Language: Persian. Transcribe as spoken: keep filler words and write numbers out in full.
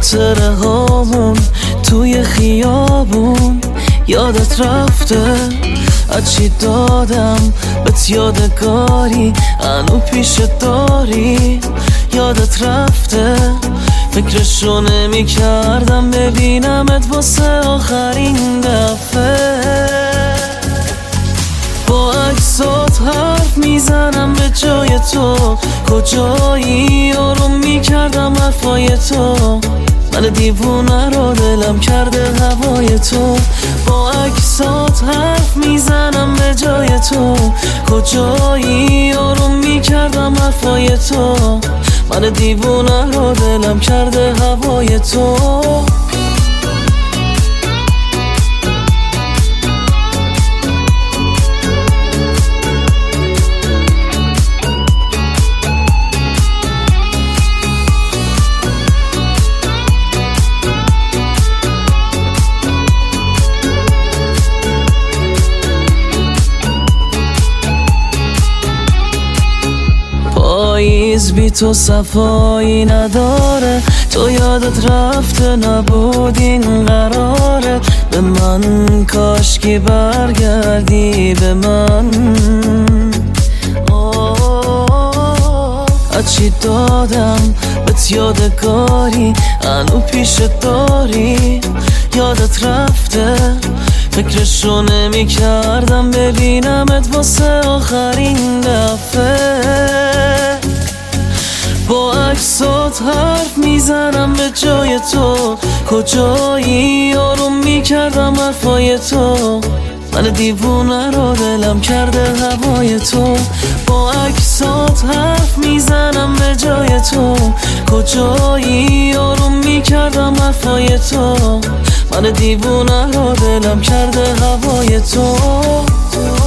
خاطره هامون توی خیابون یادت رفته از چی دادم بهت یادگاری هنو پیش داری یادت رفته فکرشو نمی کردم ببینمت واسه آخرین دفعه با عکسات حرف میزنم به جای تو کجایی آروم میکردم حرفای تو من دیوونه رو دلم کرده هوای تو با عکسات حرف میزنم به جای تو کجایی آروم میکردم حرفای تو من دیوونه رو دلم کرده هوای تو پاییز بی تو صفایی نداره تو یادت رفته نبود این قراره به من کاشکی برگردی به من از چی دادم بهت یادگاری هنو پیش داری یادت رفته فکرشو نمی کردم ببینمت واسه آخرین دفعه با عکسات حرف میزنم به جای تو کجایی آروم میکردم حرفای تو من دیوونه رو دلم کرده هوای تو با عکسات حرف میزنم به جای تو کجایی آروم میکردم حرفای تو من دیوونه رو دلم کرده هوای تو